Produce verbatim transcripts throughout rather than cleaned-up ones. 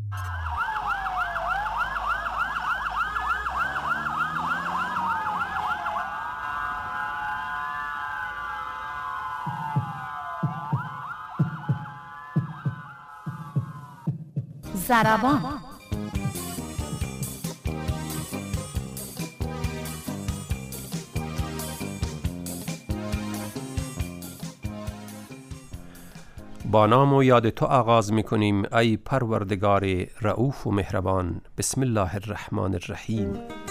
ضربان. با نام و یاد تو آغاز می‌کنیم ای پروردگار رؤوف و مهربان. بسم الله الرحمن الرحیم.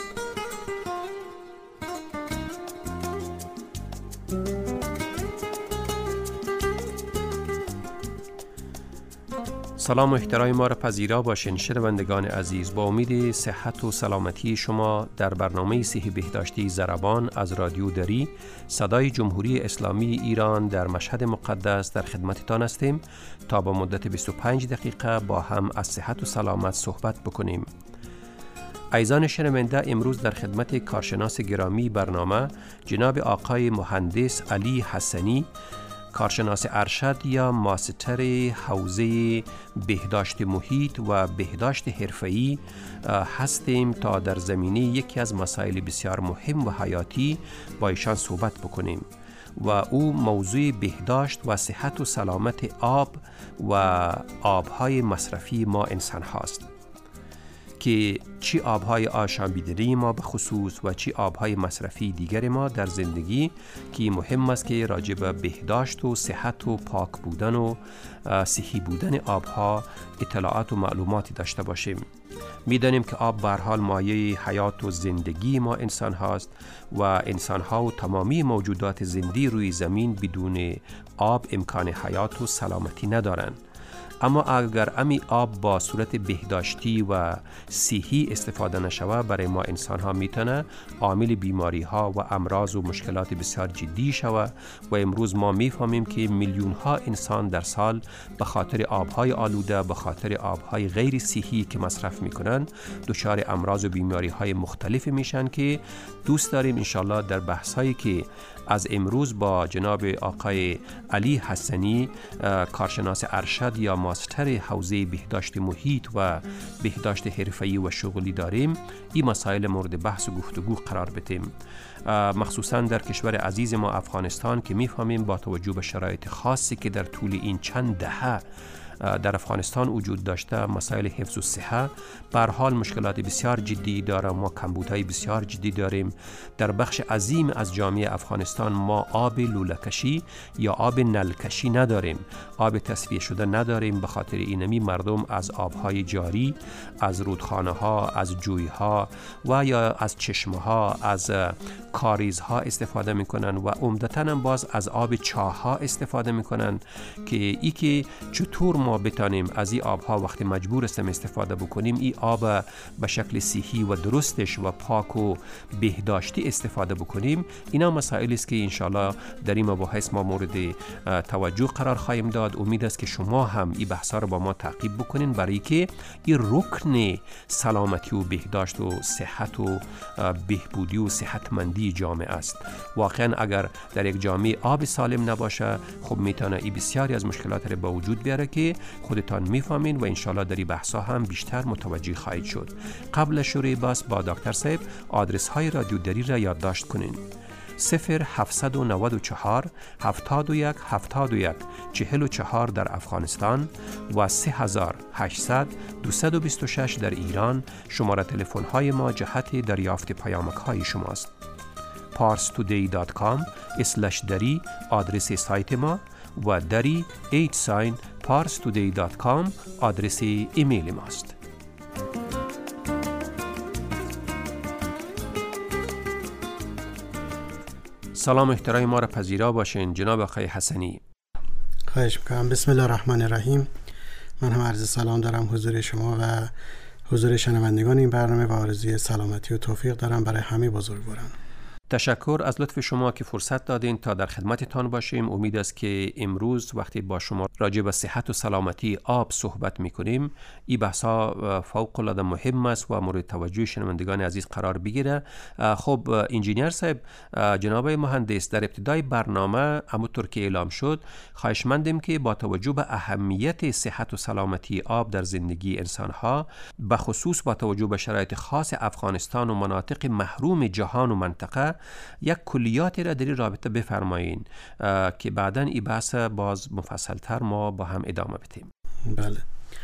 سلام و احترام ما را پذیرا باشین شنوندگان عزیز. با امید صحت و سلامتی شما در برنامه صحی بهداشتی ضربان از رادیو دری صدای جمهوری اسلامی ایران در مشهد مقدس در خدمتتان هستیم تا با مدت بیست و پنج دقیقه با هم از صحت و سلامت صحبت بکنیم. عزیزان شنونده، امروز در خدمت کارشناس گرامی برنامه جناب آقای مهندس علی حسنی، کارشناس ارشد یا ماستر حوزه بهداشت محیط و بهداشت حرفه‌ای هستیم تا در زمینه یکی از مسائل بسیار مهم و حیاتی با ایشان صحبت بکنیم و او موضوع بهداشت و صحت و سلامت آب و آبهای مصرفی ما انسان هاست که چی آبهای آشامیدنی ما به خصوص و چی آبهای مصرفی دیگر ما در زندگی که مهم است که راجع به بهداشت و صحت و پاک بودن و صحی بودن آبها اطلاعات و معلوماتی داشته باشیم. میدانیم که آب به هر حال مایه حیات و زندگی ما انسان هاست و انسان ها و تمامی موجودات زنده روی زمین بدون آب امکان حیات و سلامتی ندارند. اما اگر امی آب با صورت بهداشتی و صحی استفاده نشوه برای ما انسان ها میتونه عامل بیماری ها و امراض و مشکلات بسیار جدی شوه و امروز ما میفهمیم که میلیون ها انسان در سال به خاطر آبهای آلوده، به خاطر آبهای غیر صحی که مصرف میکنن دچار امراض و بیماری های مختلف میشن که دوست داریم انشالله در بحث هایی که از امروز با جناب آقای علی حسنی کارشناس ارشد یا ماستر حوزه بهداشت محیط و بهداشت حرفه‌ای و شغلی داریم این مسائل مورد بحث و گفتگو قرار بدیم، مخصوصا در کشور عزیز ما افغانستان که میفهمیم با توجه به شرایط خاصی که در طول این چند دهه در افغانستان وجود داشته مسائل حفظ و صحه به هر حال مشکلات بسیار جدی داره. ما کمبودهای بسیار جدی داریم در بخش عظیم از جامعه افغانستان. ما آب لوله‌کشی یا آب نلکشی نداریم، آب تصفیه شده نداریم. به خاطر اینمی مردم از آبهای جاری، از رودخانه ها، از جوی ها و یا از چشمه ها، از کاریز ها استفاده میکنن و عمدتاً هم باز از آب چاه ها استفاده میکنن که ای که چطور ما بتانیم از این آبها وقتی مجبور هستیم استفاده بکنیم این آب به شکل صحی و درستش و پاک و بهداشتی استفاده بکنیم. اینا مسائلی است که انشالله در این مباحث ما مورد توجه قرار خواهیم داد. امید است که شما هم این بحثا رو با ما تعقیب بکنین برای که این رکن سلامتی و بهداشت و صحت و بهبودی و صحتمندی جامعه است. واقعا اگر در یک جامعه آب سالم نباشه خب میتونه این بسیاری از مشکلات رو به وجود بیاره که خودتان میفهمین و انشالله در این بحثا هم بیشتر متوجه خواهید شد. قبل شروع بحث با دکتر صاحب آدرس های رادیو دری را یادداشت کنین: صفر هفتصد و نود و چهار هفتاد و یک هفتاد و یک چهل و چهار در افغانستان و سه هزار و هشتصد دویست و بیست و شش در ایران. شماره تلفن های ما جهت دریافت پیامک های شماست. پارس تودی دات کام اسلش دری آدرس سایت ما و دری ایت ساین پارس تودی دات کام آدرس ایمیل ماست. سلام احترام ما را پذیرا باشین جناب آقای حسنی. خواهش میکنم. بسم الله الرحمن الرحیم. من هم عرض سلام دارم حضور شما و حضور شنوندگان این برنامه و آرزوی سلامتی و توفیق دارم برای همه بزرگواران. تشکر از لطف شما که فرصت دادین تا در خدمتتان باشیم. امید است که امروز وقتی با شما راجع به صحت و سلامتی آب صحبت میکنیم این بحثا فوق العاده مهم است و مورد توجه شنوندگان عزیز قرار بگیره. خب انجینیر صاحب، جناب مهندس، در ابتدای برنامه همونطور که اعلام شد خواهشمندیم که با توجه به اهمیت صحت و سلامتی آب در زندگی انسانها، به خصوص با توجه به شرایط خاص افغانستان و مناطق محروم جهان و منطقه، یک کلیاتی را در این رابطه بفرمایین که بعداً این بحث باز مفصل‌تر ما با هم ادامه بدیم. بله،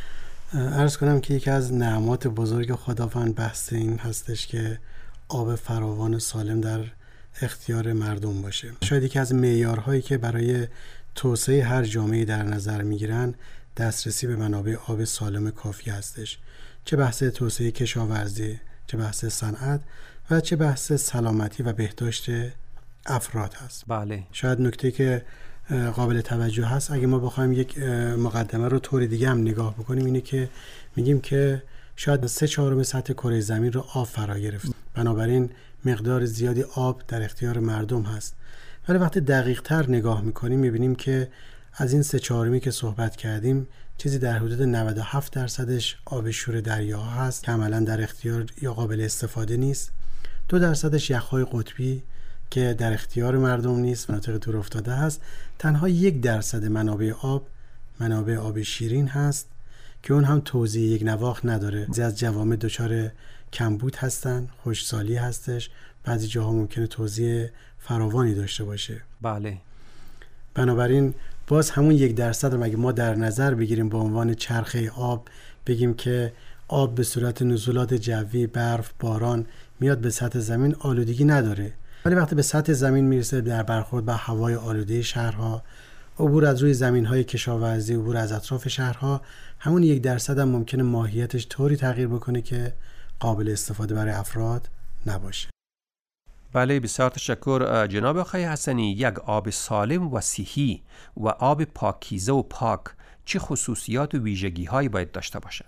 عرض کنم که یکی از نعمات بزرگ خداوند بحث این هستش که آب فراوان سالم در اختیار مردم باشه. شاید یکی از معیارهایی که برای توسعه هر جامعه در نظر میگیرن دسترسی به منابع آب سالم کافی هستش، چه بحث توسعه کشاورزی، چه بحث صنعت و چه بحث سلامتی و بهداشت افراد هست. بله. شاید نکته که قابل توجه هست اگه ما بخوایم یک مقدمه رو طور دیگه هم نگاه بکنیم اینه که میگیم که شاید سه چهارم سطح کره زمین رو آب فرا گرفت، بنابراین مقدار زیادی آب در اختیار مردم هست. ولی وقتی دقیق تر نگاه میکنیم میبینیم که از این سه چهارمی که صحبت کردیم چیزی در حدود نود و هفت درصدش آب شور دریاها هست که عملا در اختیار یا قابل استفاده نیست. دو درصدش یخ‌های قطبی که در اختیار مردم نیست، مناطق دور افتاده هست. تنها یک درصد منابع آب منابع آب شیرین هست که اون هم توزیع یک نواخت نداره. بعضی از جوامع دچار کمبود هستن، خشکسالی هستش، بعضی جاها ممکنه توزیع فراوانی داشته باشه. بله. بنابراین باز همون یک درصد رو اگه ما در نظر بگیریم به عنوان چرخه آب، بگیم که آب به صورت نزولات جوی، برف، باران میاد به سطح زمین، آلودگی نداره. ولی وقتی به سطح زمین میرسه در برخورد با هوای آلوده شهرها، عبور از روی زمین‌های کشاورزی، عبور از اطراف شهرها، همون یک درصد هم ممکنه ماهیتش طوری تغییر بکنه که قابل استفاده برای افراد نباشه. بله، بسیار تشکر جناب آقای حسنی. یک آب سالم و صحی و آب پاکیزه و پاک چه خصوصیات و ویژگی‌هایی باید داشته باشه؟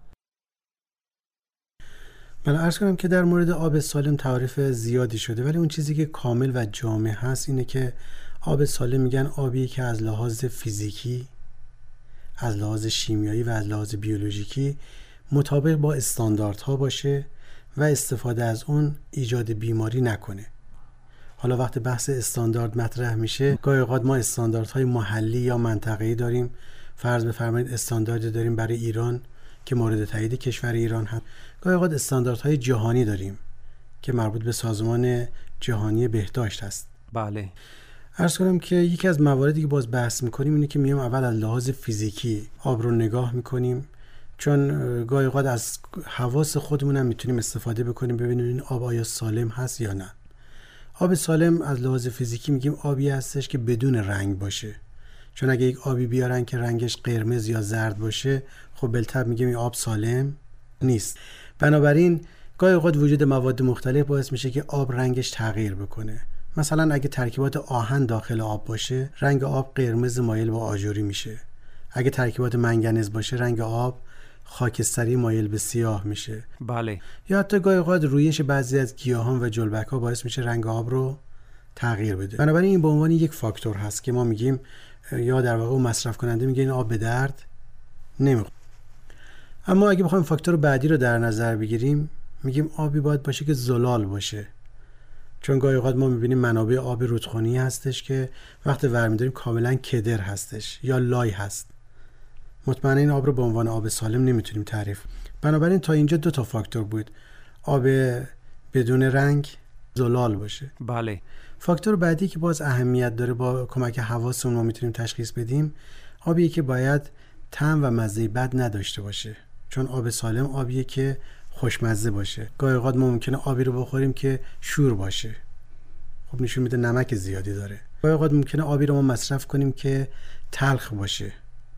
من عرض کنم که در مورد آب سالم تعریف زیادی شده، ولی اون چیزی که کامل و جامع هست اینه که آب سالم میگن آبی که از لحاظ فیزیکی، از لحاظ شیمیایی و از لحاظ بیولوژیکی مطابق با استانداردها باشه و استفاده از اون ایجاد بیماری نکنه. حالا وقتی بحث استاندارد مطرح میشه، گاهی اوقات ما استانداردهای محلی یا منطقه‌ای داریم. فرض بفرمایید استاندارد داریم برای ایران که مورد تایید کشور ایران هست. گاهی اوقات استانداردهای جهانی داریم که مربوط به سازمان جهانی بهداشت است. بله. عرض کنم که یکی از مواردی که باز بحث میکنیم اینه که میام اول از لحاظ فیزیکی آب رو نگاه میکنیم، چون گاهی اوقات از حواس خودمون هم میتونیم استفاده بکنیم ببینیم این آب آیا سالم هست یا نه. آب سالم از لحاظ فیزیکی میگیم آبی هستش که بدون رنگ باشه، چون اگه یک آبی بیارن که رنگش قرمز یا زرد باشه، خب بالطبع میگیم این آب سالم نیست. بنابراین گاهی اوقات وجود مواد مختلف باعث میشه که آب رنگش تغییر بکنه. مثلا اگه ترکیبات آهن داخل آب باشه، رنگ آب قرمز مایل به آجوری میشه. اگه ترکیبات منگنز باشه، رنگ آب خاکستری مایل به سیاه میشه. بله. یا حتی گاهی اوقات رویش بعضی از گیاهان و جلبک‌ها باعث میشه رنگ آب رو تغییر بده. بنابراین این به عنوان یک فاکتور هست که ما میگیم، یا در واقع مصرف کننده میگه این آب به درد نمیخوره. اما اگه بخوایم فاکتور بعدی رو در نظر بگیریم، میگیم آبی باید باشه که زلال باشه، چون گاهی اوقات ما میبینیم منابع آب رودخانه‌ای هستش که وقتی برمی‌داریم کاملا کدر هستش یا لای هست. مطمئنا این آب رو به عنوان آب سالم نمیتونیم تعریف. بنابراین تا اینجا دو تا فاکتور بود، آب بدون رنگ، زلال باشه. بله. فاکتور بعدی که باز اهمیت داره، با کمک حواسمون ما میتونیم تشخیص بدیم، آبیه که باید طعم و مزه بد نداشته باشه، چون آب سالم آبیه که خوشمزه باشه. گاهی اوقات ما ممکنه آبی رو بخوریم که شور باشه، خب نشون میده نمک زیادی داره. گاهی اوقات ممکنه آبی رو ما مصرف کنیم که تلخ باشه.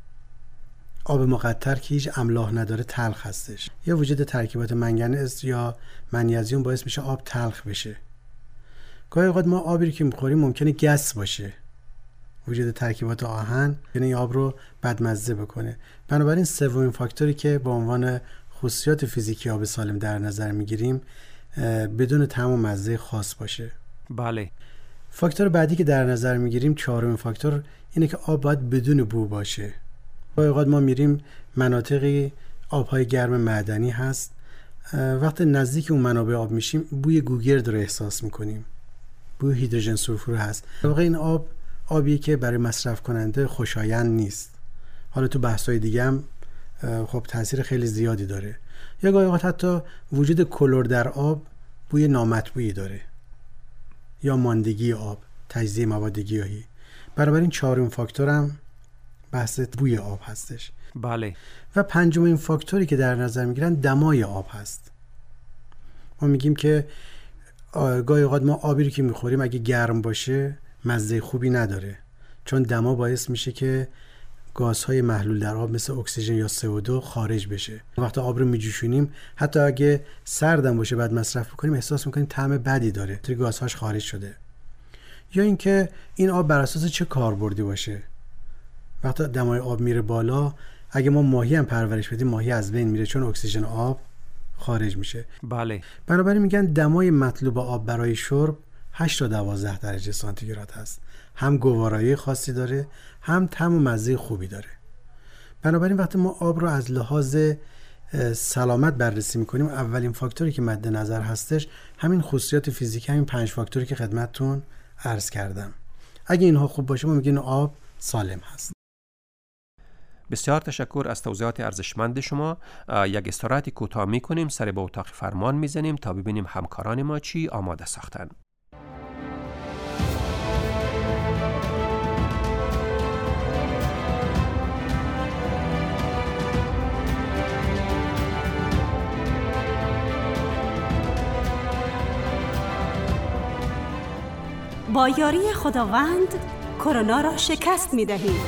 آب مقطر که هیچ املاح نداره تلخ هستش. یا وجود ترکیبات منگنز یا منیزیم باعث میشه آب تلخ بشه. گاهی اوقات ما آبی رو که میخوریم ممکنه گس باشه، وجود ترکیبات آهن یعنی آب رو بدمزه بکنه. بنابراین سومین فاکتوری که به عنوان خصوصیات فیزیکی آب سالم در نظر میگیریم، بدون طعم و مزه خاص باشه. بله. فاکتور بعدی که در نظر میگیریم، چهارمین فاکتور، اینه که آب باید بدون بو باشه. گاهی اوقات ما میریم مناطقی آبهای گرم معدنی هست، وقتی نزدیک اون منابع آب میشیم بوی گوگرد رو احساس میکنیم، بوی هیدروژن سولفور هست. واقعا این آب آبیه که برای مصرف کننده خوشایند نیست. حالا تو بحث‌های دیگه هم خب تاثیر خیلی زیادی داره. یا گاهی اوقات حتی وجود کلور در آب بوی نامطبوعی داره، یا ماندگی آب، تجزیه مواد گیاهی. بنابراین چهارمین فاکتور هم بحث بوی آب هستش. بله. و پنجمین فاکتوری که در نظر میگیرن دمای آب هست. ما میگیم که گاهی اوقات ما آبی رو که میخوریم اگه گرم باشه مزه خوبی نداره، چون دما باعث میشه که گازهای محلول در آب مثل اکسیژن یا سی او دو خارج بشه. وقتی آب رو میجوشونیم حتی اگه سردم باشه بعد مصرف بکنیم احساس میکنیم طعم بدی داره، توی گازهاش خارج شده. یا اینکه این آب بر اساس چه کاربردی باشه. وقتی دمای آب میره بالا، اگه ما ماهی هم پرورش بدیم ماهی از بین میره، چون اکسیژن آب خارج میشه. بله. بنابراین میگن دمای مطلوب آب برای شرب هشت تا دوازده درجه سانتیگراد هست. هم گوارایی خاصی داره، هم طعم و مزه خوبی داره. بنابراین وقتی ما آب رو از لحاظ سلامت بررسی میکنیم، اولین فاکتوری که مد نظر هستش همین خصوصیات فیزیکی، همین پنج فاکتوری که خدمتتون عرض کردم. اگه اینها خوب باشه ما میگیم آب سالم هست. بسیار تشکر از توضیحات ارزشمند شما. یک استراحت کوتاه میکنیم، سر به اتاق فرمان میزنیم تا ببینیم همکاران ما چی آماده ساختن. با یاری خداوند کرونا را شکست می‌دهیم.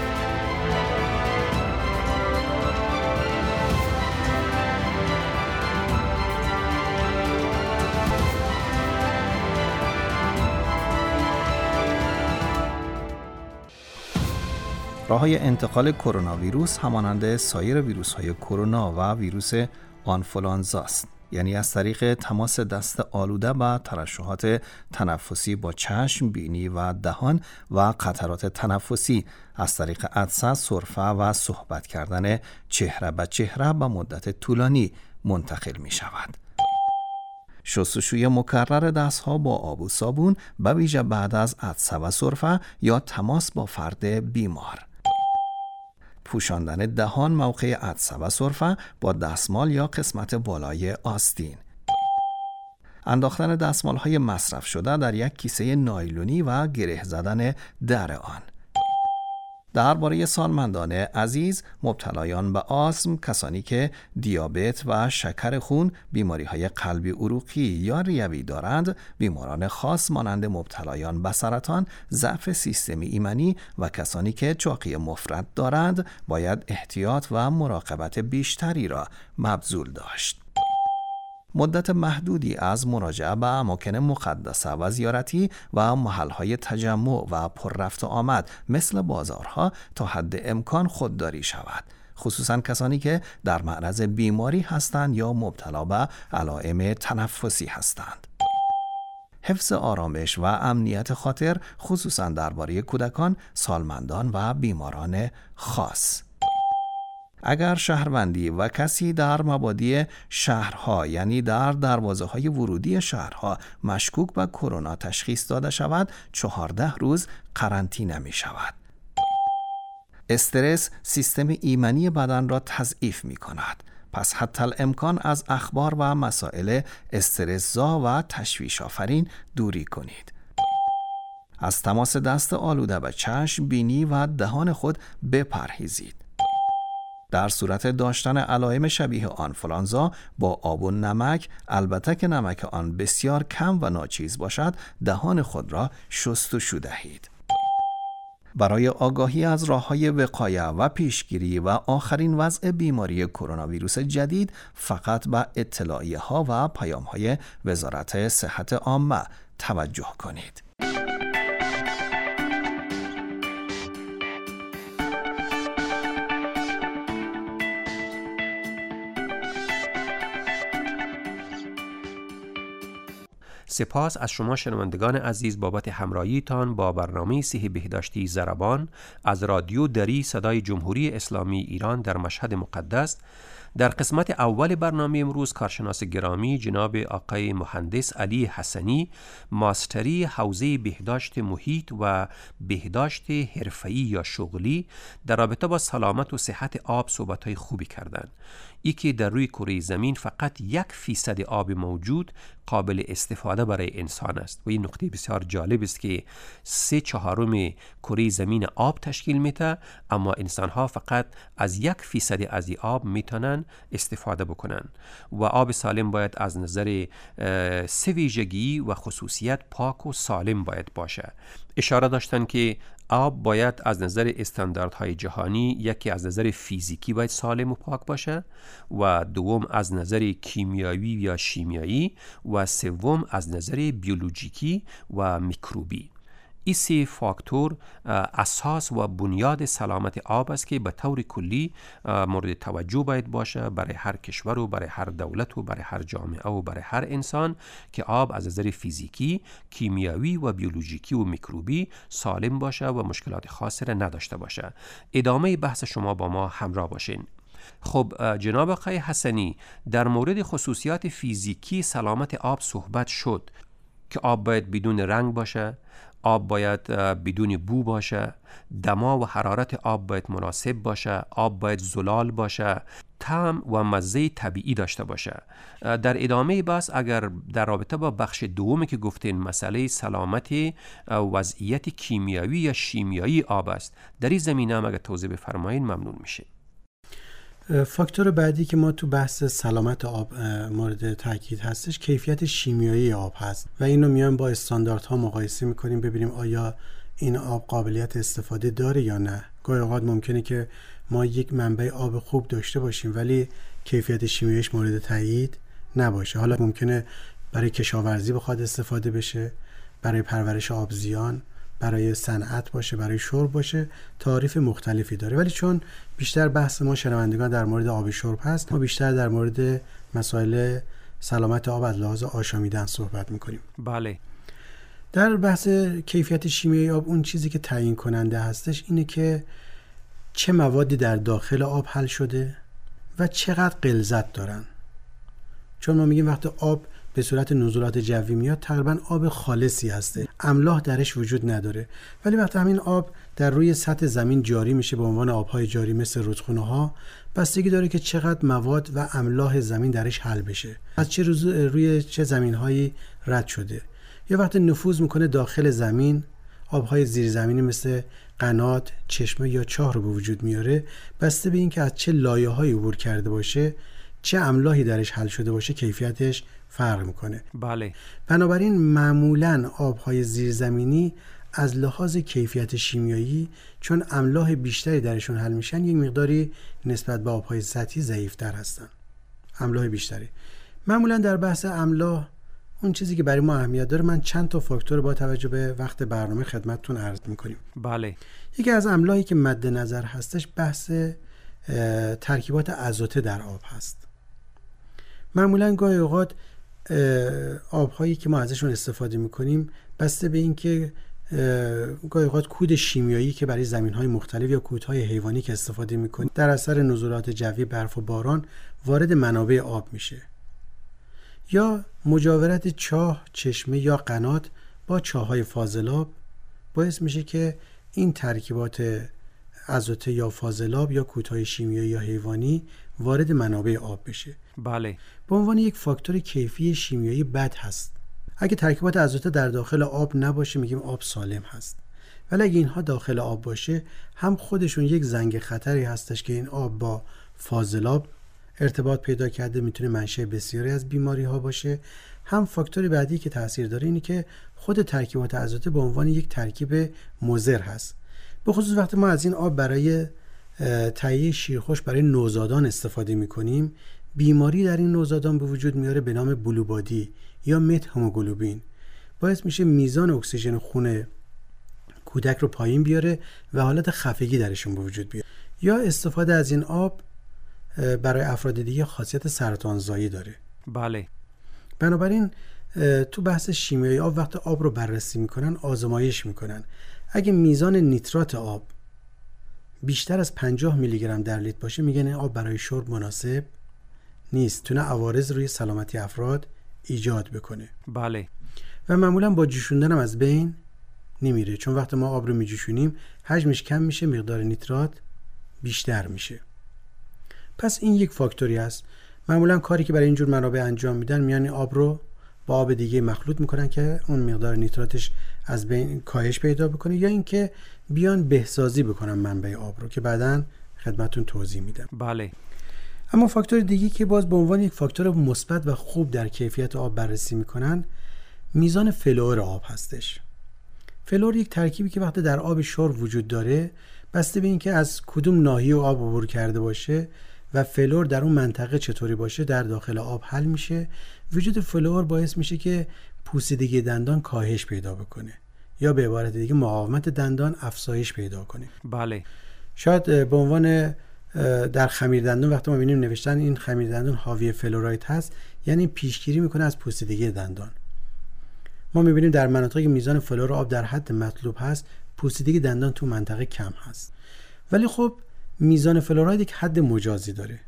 راه‌های انتقال کرونا ویروس همانند سایر ویروس‌های کرونا و ویروس آنفولانزا است. یعنی از طریق تماس دست آلوده و ترشحات تنفسی با چشم، بینی و دهان و قطرات تنفسی، از طریق عطسه، سرفه و صحبت کردن چهره به چهره به مدت طولانی منتقل می شود. شستشوی مکرر دستها با آب و صابون، به ویژه بعد از عطسه و سرفه یا تماس با فرد بیمار. پوشاندن دهان موقع عطسه و سرفه با دستمال یا قسمت بالای آستین. انداختن دستمال‌های مصرف شده در یک کیسه نایلونی و گره زدن در آن. درباره سالمندان عزیز، مبتلایان به آسم، کسانی که دیابت و شکر خون، بیماری‌های قلبی عروقی یا ریوی دارند، بیماران خاص مانند مبتلایان به سرطان، ضعف سیستم ایمنی و کسانی که چاقی مفرط دارند، باید احتیاط و مراقبت بیشتری را مبذول داشت. مدت محدودی از مراجعه به اماکن مقدسه و زیارتی و محل‌های تجمع و پر رفت و آمد مثل بازارها تا حد امکان خودداری شود، خصوصا کسانی که در معرض بیماری هستند یا مبتلا به علائم تنفسی هستند. حفظ آرامش و امنیت خاطر، خصوصا درباره کودکان، سالمندان و بیماران خاص. اگر شهروندی و کسی در مبادی شهرها، یعنی در دروازه های ورودی شهرها، مشکوک به کرونا تشخیص داده شود، چهارده روز قرنطینه می شود. استرس سیستم ایمنی بدن را تضعیف می کند. پس حتی الامکان از اخبار و مسائل استرس‌زا و تشویش آفرین دوری کنید. از تماس دست آلوده به چشم، بینی و دهان خود بپرهیزید. در صورت داشتن علائم شبیه آنفولانزا با آب و نمک، البته که نمک آن بسیار کم و ناچیز باشد، دهان خود را شستشو دهید. برای آگاهی از راه‌های وقایه و پیشگیری و آخرین وضع بیماری کرونا ویروس جدید، فقط به اطلاعیه‌ها و پیام‌های وزارت صحت عامه توجه کنید. سپاس از شما شنوندگان عزیز بابت همراهیتان با برنامه صحی بهداشتی ضربان از رادیو دری صدای جمهوری اسلامی ایران در مشهد مقدس. در قسمت اول برنامه امروز کارشناس گرامی جناب آقای مهندس علی حسنی، ماستری حوزه بهداشت محیط و بهداشت حرفه‌ای یا شغلی در رابطه با سلامت و صحت آب صحبت‌های خوبی کردند. ای که در روی کره زمین فقط یک فیصد آب موجود قابل استفاده برای انسان است و این نکته بسیار جالب است که سه چهارم کره زمین آب تشکیل میده، اما انسان ها فقط از یک فیصد از این آب میتونن استفاده بکنن و آب سالم باید از نظر سه ویژگی و خصوصیت پاک و سالم باید باشه. اشاره داشتن که آب باید از نظر استانداردهای جهانی یکی از نظر فیزیکی باید سالم و پاک باشه و دوم از نظر کیمیایی یا شیمیایی و سوم از نظر بیولوژیکی و میکروبی. این سه فاکتور اساس و بنیاد سلامت آب است که به طور کلی مورد توجه باید باشه برای هر کشور و برای هر دولت و برای هر جامعه و برای هر انسان که آب از نظر فیزیکی، کیمیایی و بیولوژیکی و میکروبی سالم باشه و مشکلات خاصی را نداشته باشه. ادامه بحث شما با ما همراه باشین. خب جناب آقای حسنی، در مورد خصوصیات فیزیکی سلامت آب صحبت شد که آب باید بدون رنگ باشه، آب باید بدون بو باشه، دما و حرارت آب باید مناسب باشه، آب باید زلال باشه، طعم و مزه طبیعی داشته باشه. در ادامه بحث اگر در رابطه با بخش دومی که گفتین مسئله سلامت وضعیت کیمیایی یا شیمیایی آب است، در این زمینه هم اگر توضیح بفرمایید ممنون میشه. فاکتور بعدی که ما تو بحث سلامت آب مورد تاکید هستش کیفیت شیمیایی آب هست و اینو میایم با استانداردها مقایسه میکنیم ببینیم آیا این آب قابلیت استفاده داره یا نه. گاهی اوقات ممکنه که ما یک منبع آب خوب داشته باشیم ولی کیفیت شیمیاییش مورد تایید نباشه. حالا ممکنه برای کشاورزی بخواد استفاده بشه، برای پرورش آبزیان، برای صنعت باشه، برای شرب باشه، تعریف مختلفی داره. ولی چون بیشتر بحث ما شنوندگان در مورد آب شرب هست، ما بیشتر در مورد مسائل سلامت آب از لحاظ آشامیدن صحبت میکنیم. بله. در بحث کیفیت شیمیایی آب اون چیزی که تعیین کننده هستش اینه که چه موادی در داخل آب حل شده و چقدر غلظت دارن. چون ما میگیم وقتی آب به صورت نزولات جوی میاد تقریبا آب خالصی هسته، املاح درش وجود نداره. ولی وقتی همین آب در روی سطح زمین جاری میشه به عنوان آبهای جاری مثل رودخونه ها، بستگی داره که چقدر مواد و املاح زمین درش حل بشه، از چه روی چه زمینهایی رد شده. یا وقتی نفوذ میکنه داخل زمین، آبهای زیرزمینی مثل قنات، چشمه یا چاه رو به وجود میاره، بسته به این که از چه لایه‌هایی عبور کرده باشه، چه املاحی درش حل شده باشه، کیفیتش فرق میکنه. بله. بنابراین معمولاً آبهای زیرزمینی از لحاظ کیفیت شیمیایی چون املاح بیشتری درشون حل میشن یک مقداری نسبت به آبهای سطحی ضعیف‌تر هستن. املاح بیشتری. معمولاً در بحث املاح اون چیزی که برای ما اهمیت داره، من چند تا فاکتور با توجه به وقت برنامه خدمتتون عرض میکنیم. بله. یکی از املاحی که مد نظر هستش بحث ترکیبات آزوته در آب هست. معمولاً گاهی اوقات آب‌هایی که ما ازشون استفاده می‌کنیم بسته به این که گاهی اوقات کود شیمیایی که برای زمین‌های مختلف یا کودهای حیوانی که استفاده می‌کنیم در اثر نزولات جوی، برف و باران وارد منابع آب میشه، یا مجاورت چاه، چشمه یا قنات با چاه‌های فاضلاب باعث میشه که این ترکیبات آزوته یا فاضلاب یا کودهای شیمیایی یا حیوانی وارد منابع آب بشه. بله. به عنوان یک فاکتور کیفی شیمیایی بد هست. اگه ترکیبات آزوته در داخل آب نباشه میگیم آب سالم هست. ولی اگه اینها داخل آب باشه هم خودشون یک زنگ خطری هستش که این آب با فاضلاب ارتباط پیدا کرده میتونه منشأ بسیاری از بیماری ها باشه. هم فاکتور بعدی که تاثیر داره اینه که خود ترکیبات آزوته به عنوان یک ترکیب مضر هست. به خصوص وقتی ما از این آب برای تهیه شیرخوش برای نوزادان استفاده میکنیم، بیماری در این نوزادان به وجود میاره به نام بلوبادی یا مت هموگلوبین، باعث میشه میزان اکسیژن خون کودک رو پایین بیاره و حالت خفگی درشون به وجود بیاره. یا استفاده از این آب برای افراد دیگه خاصیت سرطانزایی داره. بله. بنابراین تو بحث شیمیایی آب وقت آب رو بررسی میکنن آزمایش میکنن. اگه میزان نیترات آب بیشتر از پنجاه میلی گرم در لیتر باشه میگن این آب برای شرب مناسب نیست، تونه عوارض روی سلامتی افراد ایجاد بکنه. بله. و معمولا با جوشوندن هم از بین نمیره، چون وقتی ما آب رو میجوشونیم حجمش کم میشه، مقدار نیترات بیشتر میشه. پس این یک فاکتوری است. معمولا کاری که برای اینجور منابع انجام میدن میان آب رو با آب دیگه مخلوط میکنن که اون مقدار نیتراتش از بین کاهش پیدا بکنه، یا اینکه بیان بهسازی بکنن منبع آب رو که بعداً خدمتتون توضیح میدم. بله. اما فاکتور دیگه که باز به عنوان یک فاکتور مثبت و خوب در کیفیت آب بررسی میکنن میزان فلور آب هستش. فلور یک ترکیبی که وقتی در آب شرب وجود داره، بسته به اینکه از کدوم ناحیه آب عبور کرده باشه و فلور در اون منطقه چطوری باشه در داخل آب حل میشه. وجود فلور باعث میشه که پوسیدگی دندان کاهش پیدا بکنه، یا به عبارت دیگه مقاومت دندان افزایش پیدا کنه. بله. شاید به عنوان در خمیر دندان وقتی ما می‌بینیم نوشتن این خمیر دندان حاوی فلوراید هست، یعنی پیشگیری میکنه از پوسیدگی دندان. ما می‌بینیم در مناطقی که میزان فلور آب در حد مطلوب هست، پوسیدگی دندان تو منطقه کم هست. ولی خب میزان فلوراید یک حد مجازی داره.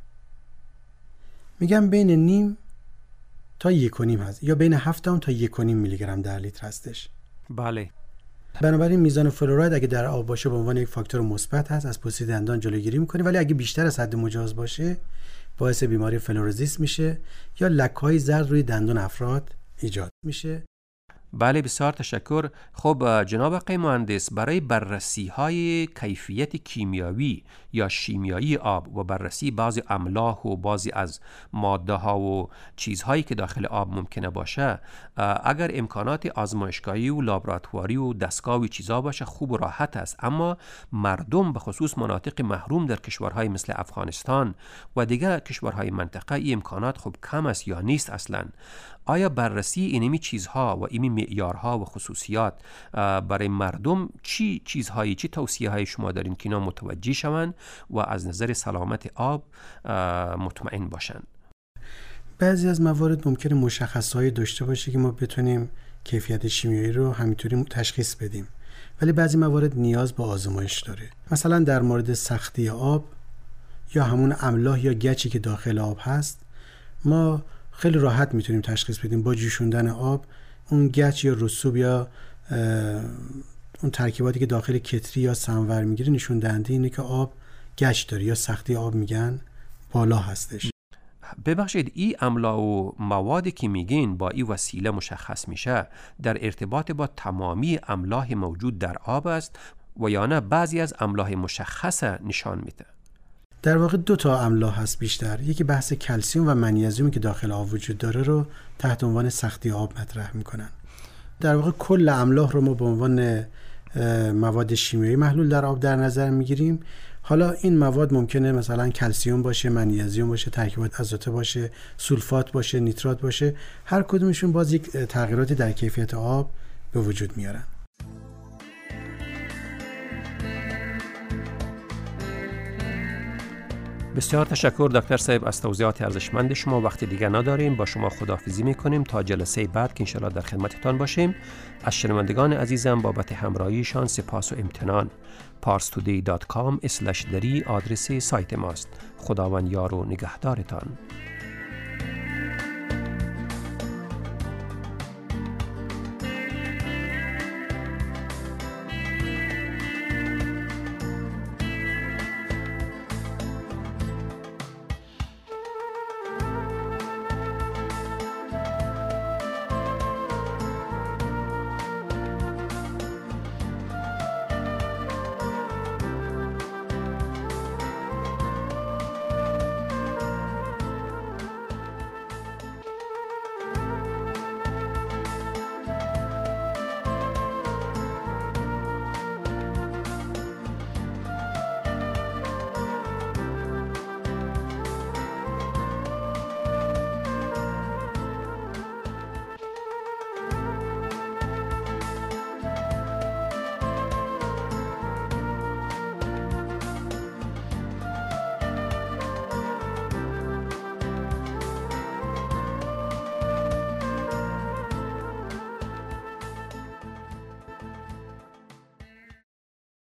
میگم بین نیم تا یک و نیم هست، یا بین هفت تا یک و نیم میلی گرم در لیتر هستش. بله. بنابراین میزان فلوراید اگه در آب باشه به عنوان یک فاکتور مثبت هست، از پوسیدگی دندان جلوگیری میکنه. ولی اگه بیشتر از حد مجاز باشه باعث بیماری فلوروزیس میشه یا لکه‌های زرد روی دندان افراد ایجاد میشه. بله، بسیار تشکر. خب جناب آقای مهندس، برای بررسی های کیفیت کیمیایی یا شیمیایی آب و بررسی بعضی املاح و بعضی از ماده ها و چیزهایی که داخل آب ممکنه باشه، اگر امکانات آزمایشگاهی و لابراتواری و دستگاه و چیزها باشه خوب و راحت است. اما مردم به خصوص مناطق محروم در کشورهای مثل افغانستان و دیگر کشورهای منطقه این امکانات خوب کم است یا نیست اصلا. آیا بررسی اینمی چیزها و اینمی معیارها و خصوصیات برای مردم چی چیزهایی، چی توصیه های شما دارین که اینا متوجه شوند و از نظر سلامت آب مطمئن باشند؟ بعضی از موارد ممکنه مشخصهایی داشته باشه که ما بتونیم کیفیت شیمیایی رو همینطوری تشخیص بدیم، ولی بعضی موارد نیاز به آزمایش داره. مثلا در مورد سختی آب یا همون املاح یا گچی که داخل آب هست، ما خیلی راحت میتونیم تشخیص بدیم با جوشوندن آب اون گچ یا رسوب یا اون ترکیباتی که داخل کتری یا سنور میگیره نشون دهنده اینه که آب گچ داره یا سختی آب میگن بالا هستش. ببخشید، این املاح و موادی که میگین با این وسیله مشخص میشه در ارتباط با تمامی املاح موجود در آب است و یا نه بعضی از املاح مشخص نشان میده؟ در واقع دو تا املاح هست بیشتر. یکی بحث کلسیم و منیزیمی که داخل آب وجود داره رو تحت عنوان سختی آب مطرح میکنن. در واقع کل املاح رو ما به عنوان مواد شیمیایی محلول در آب در نظر میگیریم. حالا این مواد ممکنه مثلا کلسیم باشه، منیزیم باشه، ترکیبات آزوته باشه، سولفات باشه، نیترات باشه. هر کدومشون باز یک تغییراتی در کیفیت آب به وجود میارن. بسیار تشکر دکتر صاحب از توضیحات ارزشمند شما. وقتی دیگه نداریم، با شما خداحافظی میکنیم تا جلسه بعد که انشاءالله در خدمتتان باشیم. از شنوندگان عزیزم بابت همراهیشان سپاس و امتنان. پارس تودی دات کام اسلش دری آدرس سایت ماست. خداوند یار و نگهدارتان.